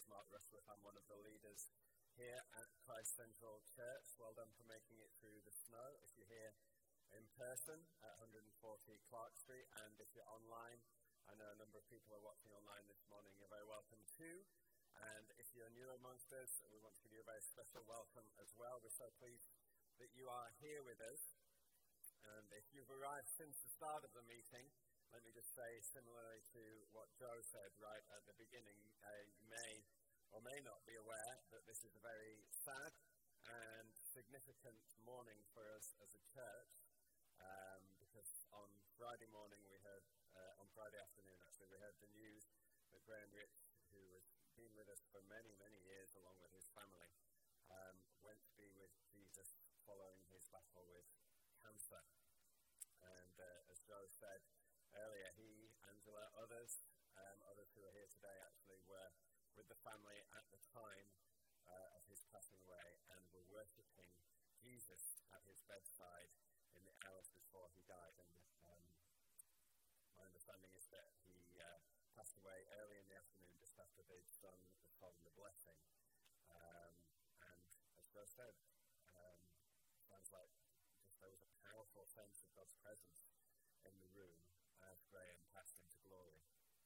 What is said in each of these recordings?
Mark Rushworth. I'm one of the leaders here at Christ Central Church. Well done for making it through the snow. If you're here in person at 140 Clark Street, and if you're online, I know a number of people are watching online this morning. You're very welcome too. And if you're new amongst us, we want to give you a very special welcome as well. We're so pleased that you are here with us. And if you've arrived since the start of the meeting, let me just say, similarly to what Joe said right at the beginning, you may or may not be aware that this is a very sad and significant morning for us as a church, because on Friday morning on Friday afternoon actually, we heard the news that Graham Rich, who has been with us for many, many years along with his family, went to be with Jesus following his battle with cancer. And as Joe said earlier, he, Angela, others who are here today actually were with the family at the time of his passing away and were worshipping Jesus at his bedside in the hours before he died. And my understanding is that he passed away early in the afternoon just after they'd done the blessing. And as Joe said, sounds like just there was a powerful sense of God's presence in the room as Graham passed into glory.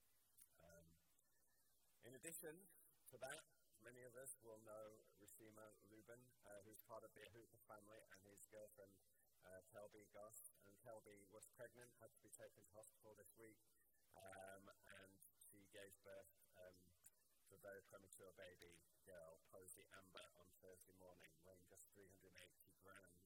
In addition to that, many of us will know Rashima Lubin, who's part of the Ahuka family, and his girlfriend, Kelby Goss. And Kelby was pregnant, had to be taken to hospital this week, and she gave birth to a very premature baby girl, Posey Amber, on Thursday morning, weighing just 380 grams.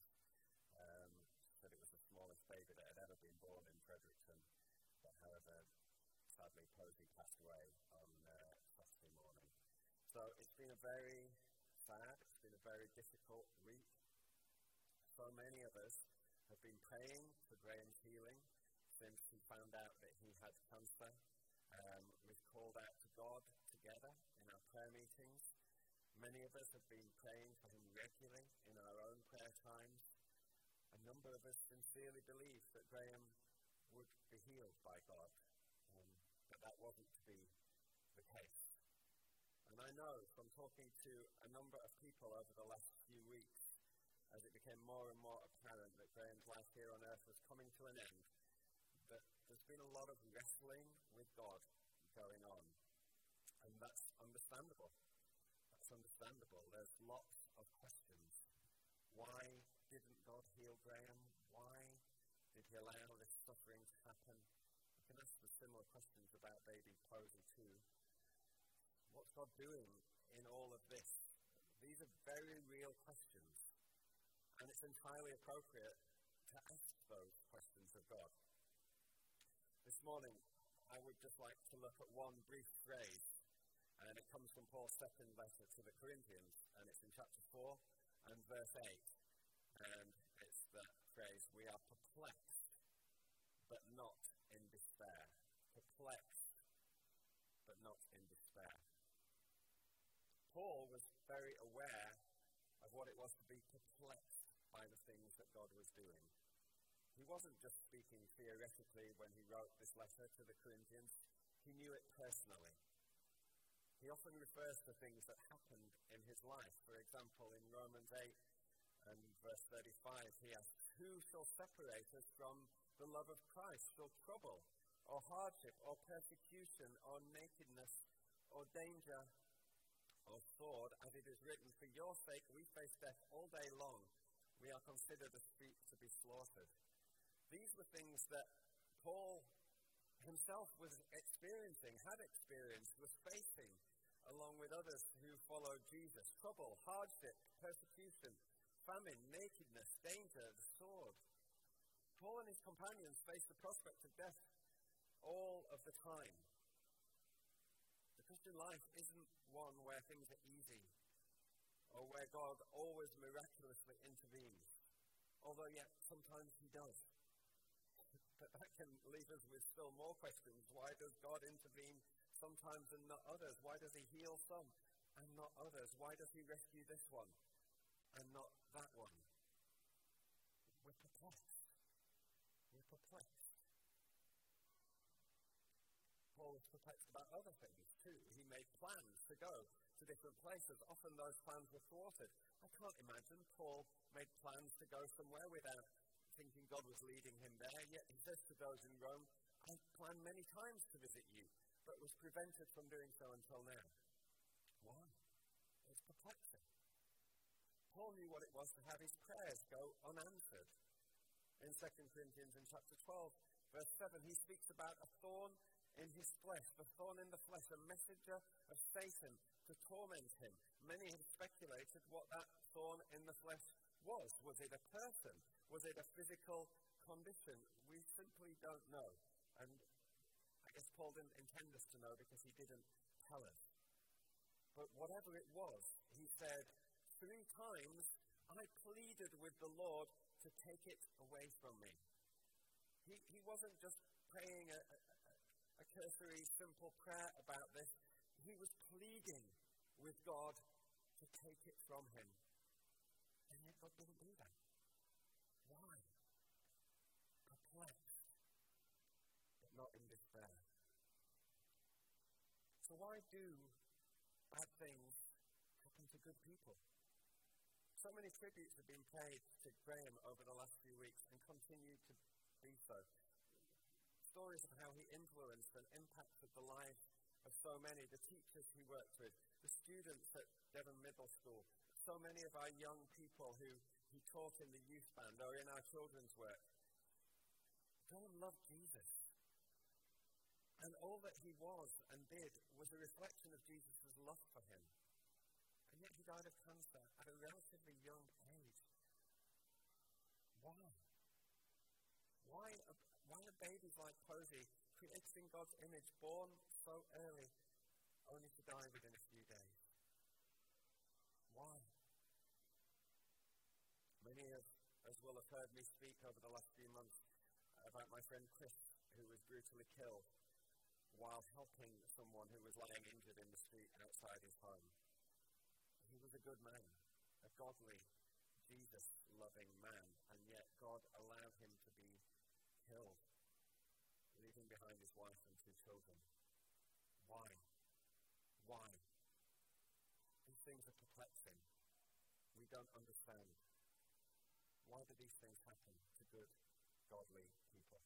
She said it was the smallest baby that had ever been born in Fredericton, but however, sadly, Posey passed away on Saturday morning. So it's been a very sad, it's been a very difficult week. So many of us have been praying for Graham's healing since he found out that he had cancer. We've called out to God together in our prayer meetings. Many of us have been praying for him regularly in our own prayer times. A number of us sincerely believed that Graham would be healed by God, but that wasn't to be the case. And I know from talking to a number of people over the last few weeks, as it became more and more apparent that Graham's life here on earth was coming to an end, that there's been a lot of wrestling with God going on. And that's understandable. That's understandable. There's lots of questions. Why didn't God heal Graham? Why did he allow this suffering to happen? You can ask the similar questions about baby Posey too. What's God doing in all of this? These are very real questions, and it's entirely appropriate to ask those questions of God. This morning, I would just like to look at one brief phrase, and it comes from Paul's second letter to the Corinthians, and it's in chapter 4 and verse 8, and it's that phrase, we are perplexed, but not in despair. Perplexed, but not in despair. Paul was very aware of what it was to be perplexed by the things that God was doing. He wasn't just speaking theoretically when he wrote this letter to the Corinthians. He knew it personally. He often refers to things that happened in his life. For example, in Romans 8 and verse 35, he asks, who shall separate us from the love of Christ? Shall trouble, or hardship, or persecution, or nakedness, or danger, or sword, as it is written, for your sake we face death all day long. We are considered as sheep to be slaughtered. These were things that Paul himself was experiencing, had experienced, was facing, along with others who followed Jesus. Trouble, hardship, persecution, famine, nakedness, danger, the sword. Paul and his companions faced the prospect of death all of the time. The Christian life isn't one where things are easy, or where God always miraculously intervenes, although yet sometimes he does. But that can leave us with still more questions. Why does God intervene sometimes and not others? Why does he heal some and not others? Why does he rescue this one and not that one? We're perplexed. We're perplexed. Paul was perplexed about other things too. He made plans to go to different places. Often those plans were thwarted. I can't imagine Paul made plans to go somewhere without thinking God was leading him there. Yet he says to those in Rome, I planned many times to visit you, but was prevented from doing so until now. Why? It's perplexing. Paul knew what it was to have his prayers go unanswered. In 2 Corinthians in chapter 12, verse 7, he speaks about a thorn in his flesh, the thorn in the flesh, a messenger of Satan to torment him. Many have speculated what that thorn in the flesh was. Was it a person? Was it a physical condition? We simply don't know. And I guess Paul didn't intend us to know because he didn't tell us. But whatever it was, he said, 3 times I pleaded with the Lord to take it away from me. He wasn't just praying a cursory, simple prayer about this. He was pleading with God to take it from him. And yet God didn't do that. Why? Perplexed, but not in despair. So why do bad things happen to good people? So many tributes have been paid to Graham over the last few weeks and continue to be so. Stories of how he influenced and impacted the lives of so many, the teachers he worked with, the students at Devon Middle School, so many of our young people who he taught in the youth band or in our children's work. Go and love Jesus. And all that he was and did was a reflection of Jesus' love for him. And yet he died of cancer at a relatively young age. Why? Why are babies like Posey, created in God's image, born so early, only to die within a few days? Why? Many of us will have heard me speak over the last few months about my friend Chris, who was brutally killed while helping someone who was lying injured in the street outside his home. He was a good man, a godly, Jesus-loving man, and yet God allowed him to be killed, leaving behind his wife and 2 children. Why? Why? These things are perplexing. We don't understand. Why do these things happen to good, godly people?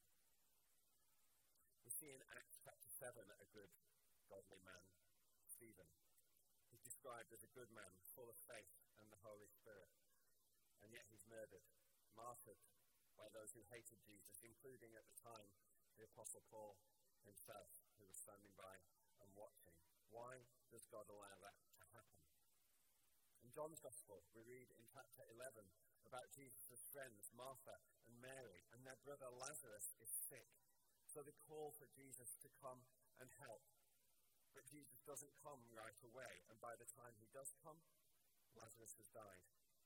We see in Acts chapter 7 a good, godly man, Stephen. He's described as a good man, full of faith and the Holy Spirit. And yet he's murdered, martyred by those who hated Jesus, including at the time the Apostle Paul himself, who was standing by and watching. Why does God allow that to happen? In John's Gospel, we read in chapter 11 about Jesus' friends, Martha and Mary, and their brother Lazarus is sick. So they call for Jesus to come and help. But Jesus doesn't come right away, and by the time he does come, Lazarus has died.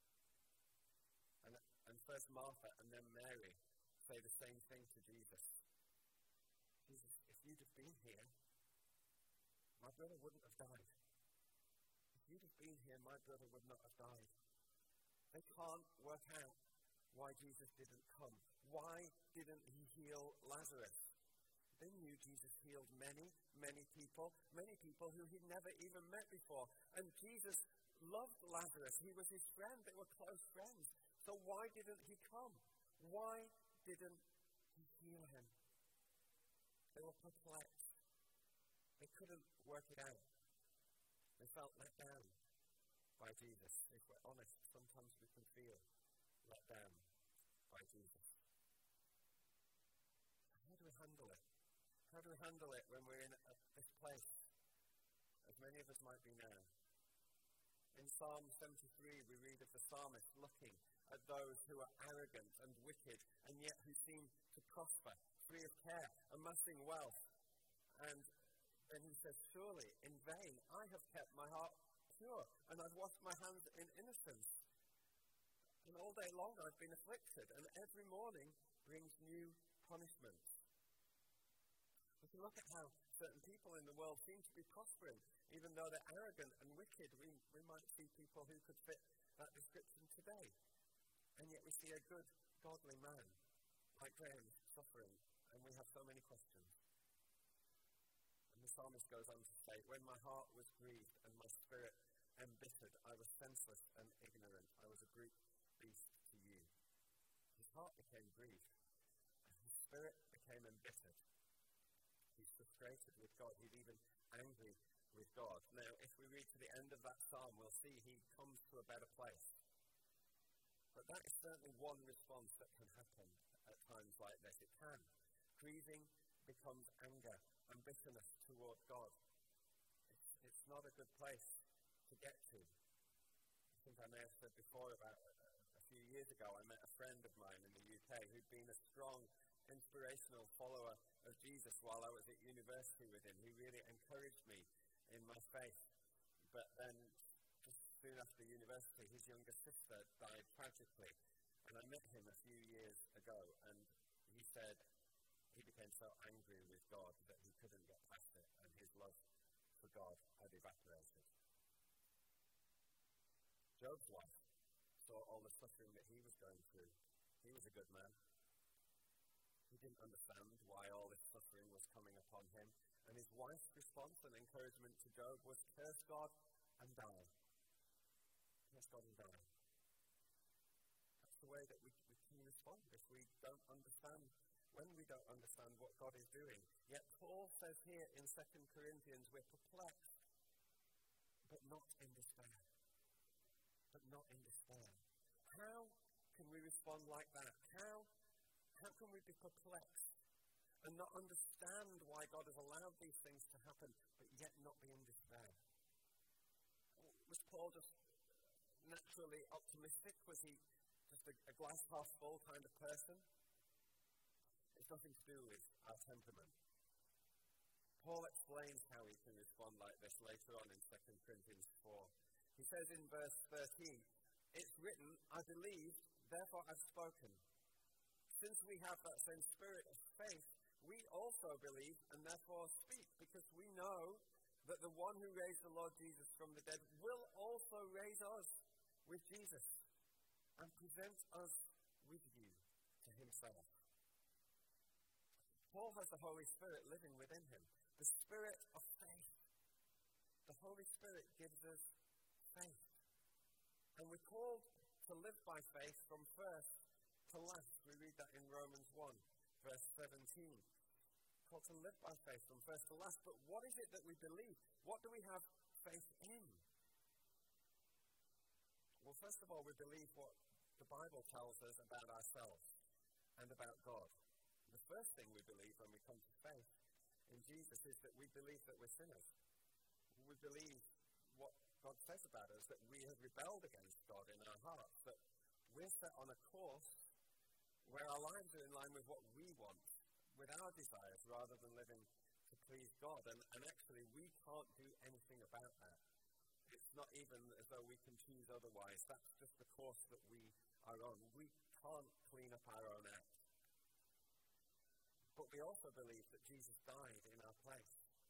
And first Martha and then Mary say the same thing to Jesus. Jesus, if you'd have been here, my brother wouldn't have died. If you'd have been here, my brother would not have died. They can't work out why Jesus didn't come. Why didn't he heal Lazarus? They knew Jesus healed many, many people who he'd never even met before. And Jesus loved Lazarus. He was his friend. They were close friends. So why didn't he come? Why didn't he heal him? They were perplexed. They couldn't work it out. They felt let down by Jesus. If we're honest, sometimes we can feel let down by Jesus. How do we handle it? How do we handle it when we're in this place, as many of us might be now? In Psalm 73, we read of the psalmist looking at those who are arrogant and wicked, and yet who seem to prosper, free of care, amassing wealth. And then he says, surely, in vain, I have kept my heart pure, and I've washed my hands in innocence. And all day long I've been afflicted, and every morning brings new punishments. We can look at how certain people in the world seem to be prospering, even though they're arrogant and wicked. We might see people who could fit that description today. And yet we see a good, godly man like Graham suffering, and we have so many questions. And psalmist goes on to say, when my heart was grieved and my spirit embittered, I was senseless and ignorant. I was a brute beast to you. His heart became grieved, and his spirit became embittered. He's frustrated with God. He's even angry with God. Now, if we read to the end of that psalm, we'll see he comes to a better place. But that is certainly one response that can happen at times like this. It can. Grieving becomes anger and bitterness toward God. It's not a good place to get to. I think I may have said before about a few years ago, I met a friend of mine in the UK who'd been a strong, inspirational follower of Jesus while I was at university with him. He really encouraged me in my faith. But then, just soon after university, his younger sister died tragically. And I met him a few years ago, and he said he became so angry with God that he couldn't get past it, and his love for God had evaporated. Job's wife saw all the suffering that he was going through. He was a good man. He didn't understand why all this suffering was coming upon him. And his wife's response and encouragement to Job was, curse God and die. Curse God and die. That's the way that we can respond if we don't understand, when we don't understand what God is doing. Yet Paul says here in 2 Corinthians, we're perplexed, but not in despair. But not in despair. How can we respond like that? How can we be perplexed and not understand why God has allowed these things to happen, but yet not be in despair? Was Paul just naturally optimistic? Was he just a glass half full kind of person? It's nothing to do with our temperament. Paul explains how he can respond like this later on in 2 Corinthians 4. He says in verse 13, it's written, I believed, therefore I've spoken. Since we have that same spirit of faith, we also believe and therefore speak, because we know that the one who raised the Lord Jesus from the dead will also raise us with Jesus and present us with you to himself. Paul has the Holy Spirit living within him, the spirit of faith. The Holy Spirit gives us faith. And we're called to live by faith from first to last. We read that in Romans 1, verse 17. We're called to live by faith from first to last. But what is it that we believe? What do we have faith in? Well, first of all, we believe what the Bible tells us about ourselves and about God. The first thing we believe when we come to faith in Jesus is that we believe that we're sinners. We believe what God says about us, that we have rebelled against God in our hearts, that we're set on a course where our lives are in line with what we want, with our desires, rather than living to please God. And actually, we can't do anything about that. It's not even as though we can choose otherwise. That's just the course that we are on. We can't clean up our own act. But we also believe that Jesus died in our place.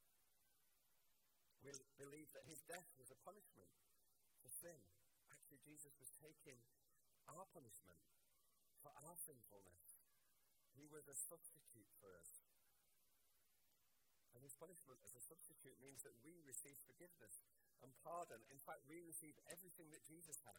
We believe that his death was a punishment for sin. Actually, Jesus was taking our punishment for our sinfulness. He was a substitute for us. And his punishment as a substitute means that we receive forgiveness and pardon. In fact, we receive everything that Jesus had.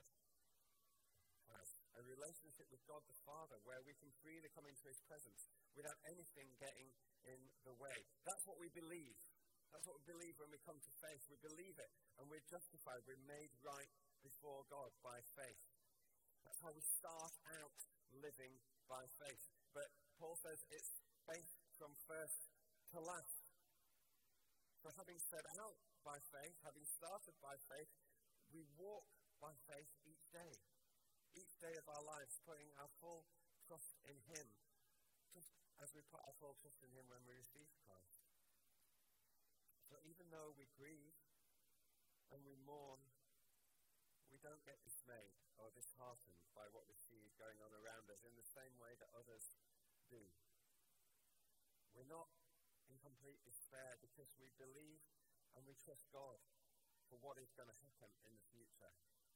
A relationship with God the Father where we can freely come into his presence without anything getting in the way. That's what we believe. That's what we believe when we come to faith. We believe it and we're justified. We're made right before God by faith. That's how we start out living by faith. But Paul says it's faith from first to last. So having set out by faith, having started by faith, we walk by faith each day. Each day of our lives, putting our full trust in him, just as we put our full trust in him when we receive Christ. So even though we grieve and we mourn, we don't get dismayed or disheartened by what we see going on around us in the same way that others do. We're not in complete despair because we believe and we trust God for what is going to happen in the future.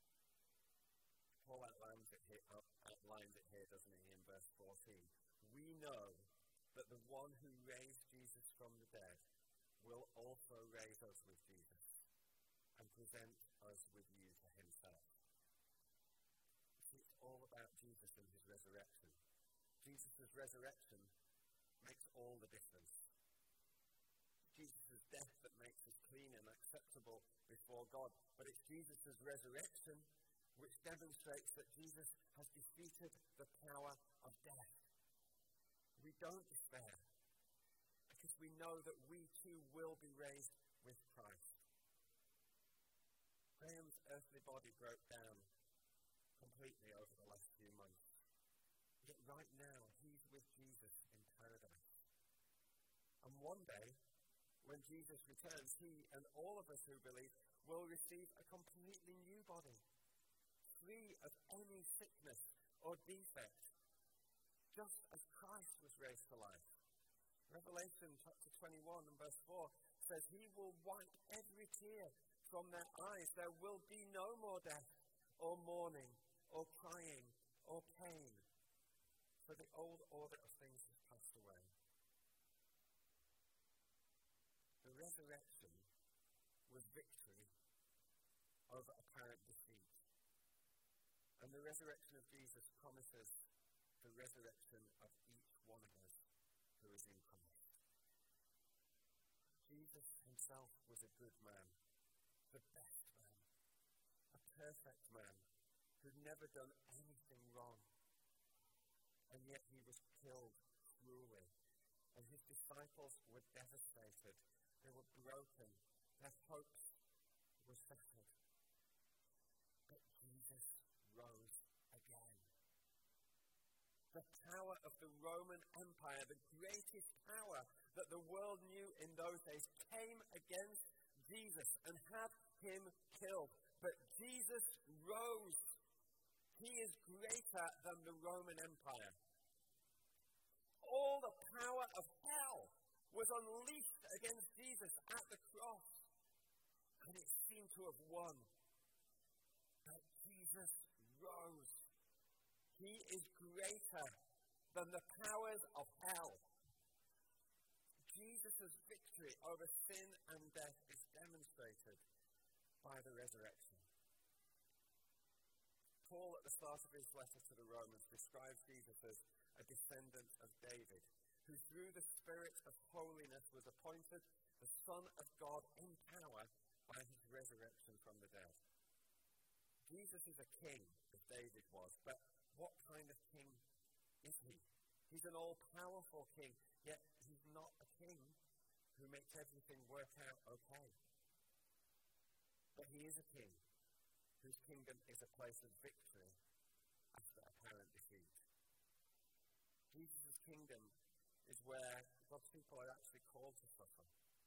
Paul outlines it here, doesn't he, in verse 14. We know that the one who raised Jesus from the dead will also raise us with Jesus and present us with you to himself. It's all about Jesus and his resurrection. Jesus' resurrection makes all the difference. Jesus' death that makes us clean and acceptable before God. But it's Jesus' resurrection which demonstrates that Jesus has defeated the power of death. We don't despair, because we know that we too will be raised with Christ. Graham's earthly body broke down completely over the last few months. Yet right now, he's with Jesus in paradise. And one day, when Jesus returns, he and all of us who believe will receive a completely new body, free of any sickness or defect, just as Christ was raised to life. Revelation chapter 21 and verse 4 says, he will wipe every tear from their eyes. There will be no more death, or mourning, or crying, or pain, for the old order of things has passed away. The resurrection was victory over apparent defeat. And the resurrection of Jesus promises the resurrection of each one of us who is in Christ. Jesus himself was a good man, the best man, a perfect man who'd never done anything wrong. And yet he was killed cruelly, and his disciples were devastated. They were broken. Their hopes were shattered. But Jesus rose again. The power of the Roman Empire, the greatest power that the world knew in those days, came against Jesus and had him killed. But Jesus rose. He is greater than the Roman Empire. All the power of hell was unleashed against Jesus at the cross, and it seemed to have won. But Jesus rose. He is greater than the powers of hell. Jesus' victory over sin and death is demonstrated by the resurrection. Paul, at the start of his letter to the Romans, describes Jesus as a descendant of David, who through the Spirit of holiness was appointed the Son of God in power by his resurrection from the dead. Jesus is a king, as David was, but what kind of king is he? He's an all-powerful king, yet he's not a king who makes everything work out okay. But he is a king whose kingdom is a place of victory after apparent defeat. Jesus' kingdom is where God's people are actually called to suffer.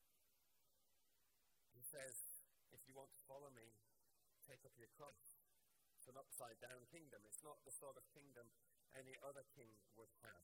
He says, if you want to follow me, take up your cross. It's an upside-down kingdom. It's not the sort of kingdom any other king would have.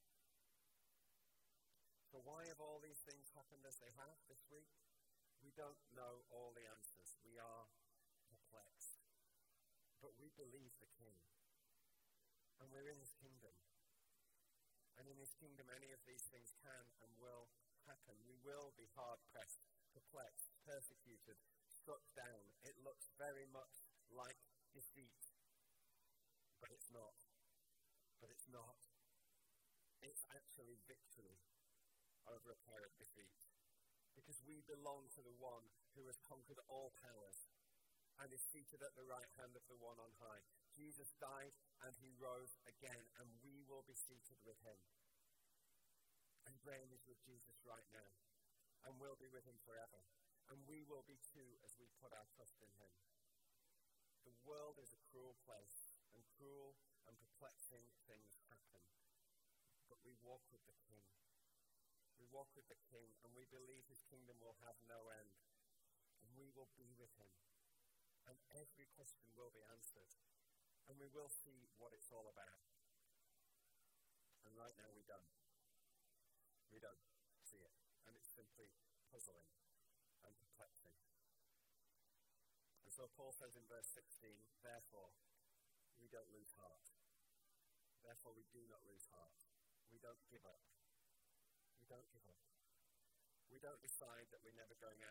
So why have all these things happened as they have this week? We don't know all the answers. We are perplexed. But we believe the King. And we're in his kingdom. And in his kingdom, any of these things can and will happen. We will be hard-pressed, perplexed, persecuted, struck down. It looks very much like defeat. But it's not. But it's not. It's actually victory over apparent defeat. Because we belong to the one who has conquered all powers and is seated at the right hand of the one on high. Jesus died and he rose again, and we will be seated with him. And Graham is with Jesus right now, and we'll be with him forever. And we will be too as we put our trust in him. The world is a cruel place, and cruel and perplexing things happen. But we walk with the King. We walk with the King, and we believe his kingdom will have no end. And we will be with him. And every question will be answered. And we will see what it's all about. And right now we don't. We don't see it. And it's simply puzzling and perplexing. And so Paul says in verse 16, therefore, we don't lose heart. Therefore, we do not lose heart. We don't give up. We don't give up. We don't decide that we're never going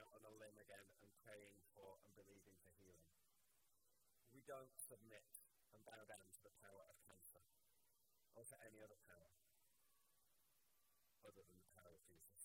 believing for healing. We don't submit and bow down to the power of cancer or to any other power other than the power of Jesus.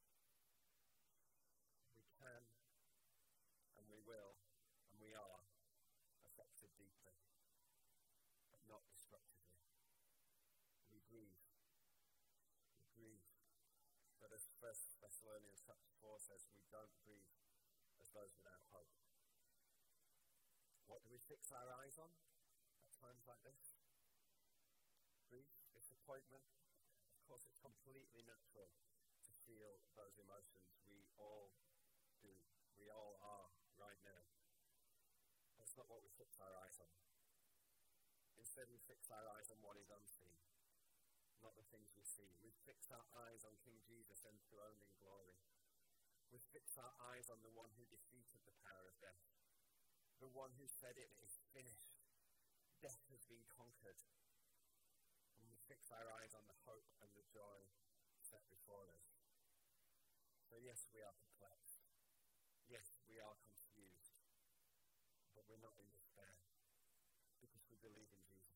We can, and we will, and we are affected deeply, but not destructively. We grieve. We grieve. But as 1 Thessalonians chapter 4 says, we don't grieve as those without hope. What do we fix our eyes on at times like this? Grief, disappointment. Of course, it's completely natural to feel those emotions. We all do. We all are right now. That's not what we fix our eyes on. Instead, we fix our eyes on what is unseen, not the things we see. We fix our eyes on King Jesus enthroned in glory. We fix our eyes on the one who defeated the power of death, the one who said it is finished. Death has been conquered. And we fix our eyes on the hope and the joy set before us. So yes, we are perplexed. Yes, we are confused. But we're not in despair, because we believe in Jesus.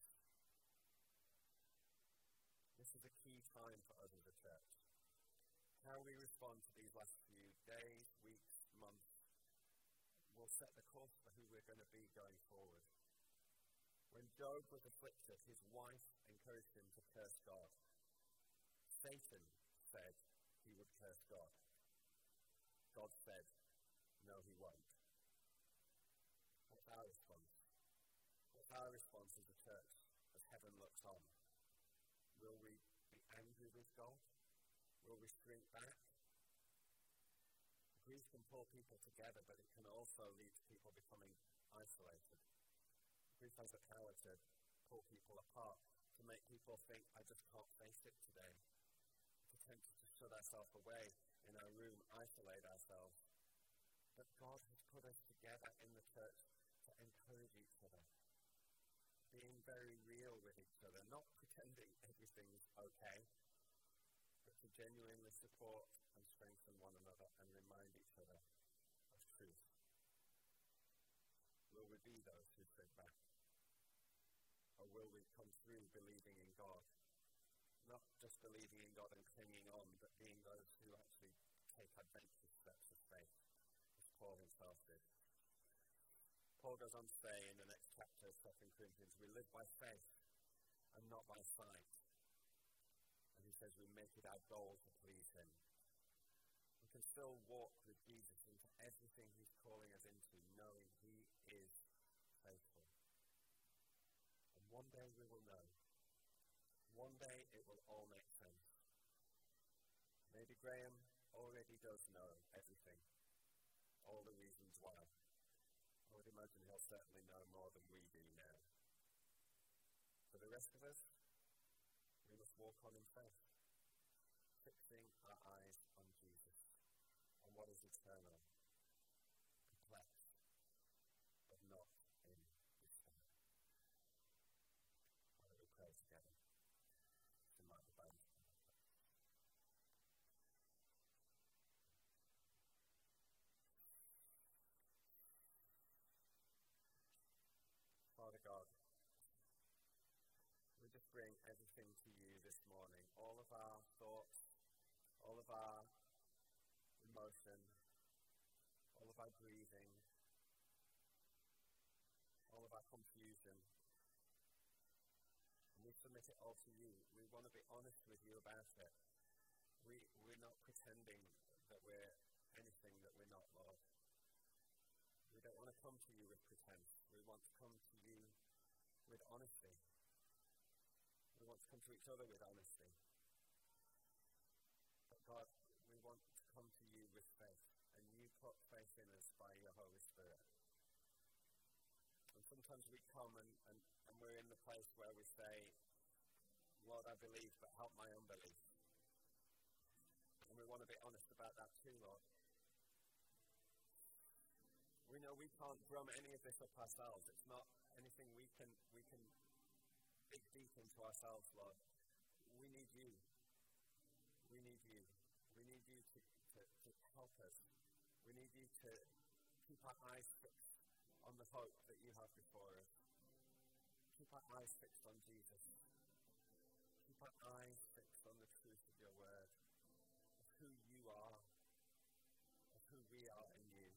This is a key time for us as a church. How we respond to these last few days, weeks, months, will set the course for who we're going to be going forward. When Job was afflicted, his wife encouraged him to curse God. Satan said he would curse God. God said, no, he won't. What's our response? What's our response as a church as heaven looks on? Will we be angry with God? Will we shrink back? Grief can pull people together, but it can also lead to people becoming isolated. Grief has the power to pull people apart, to make people think, I just can't face it today. To tempt us to shut ourselves away in our room, isolate ourselves. But God has put us together in the church to encourage each other, being very real with each other, not pretending everything's okay, but to genuinely support and strengthen one another and remind each other of truth. Will we be those who shrink back? Or will we come through believing in God? Not just believing in God and clinging on, but being those who actually take adventurous steps of faith, as Paul himself did. Paul goes on to say in the next chapter of 2 Corinthians, we live by faith and not by sight. And he says we make it our goal to please him. We can still walk with Jesus into everything he's calling us into, knowing he is faithful. And one day we will know. One day it will all make sense. Maybe Graham already does know everything, all the reasons why. I would imagine he'll certainly know more than we do now. For the rest of us, we must walk on in faith, fixing our eyes on Jesus, on what is eternal, perplexed, but not in despair. Why don't we pray together? To mark the bones. Father God, we just bring everything to you this morning. All of our thoughts, all of our emotion, all of our grieving, all of our confusion. And we submit it all to you. We want to be honest with you about it. We're not pretending that we're anything that we're not, Lord. We don't want to come to you with pretense. We want to come to you with honesty. We want to come to each other with honesty. But God, we want to come to you with faith. And you put faith in us by your Holy Spirit. And sometimes we come and we're in the place where we say, Lord, I believe, but help my unbelief. And we want to be honest about that too, Lord. We know we can't drum any of this up ourselves. It's not anything we can dig deep into ourselves, Lord. We need you. We need you. We need you to help us. We need you to keep our eyes fixed on the hope that you have before us. Keep our eyes fixed on Jesus. Keep our eyes fixed on the truth of your word, of who you are, of who we are in you.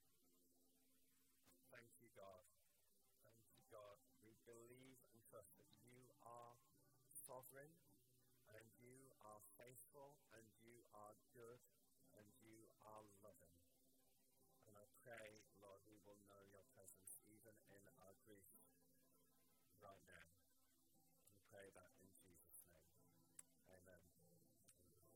Thank you, God. Thank you, God. We believe and trust that you are sovereign,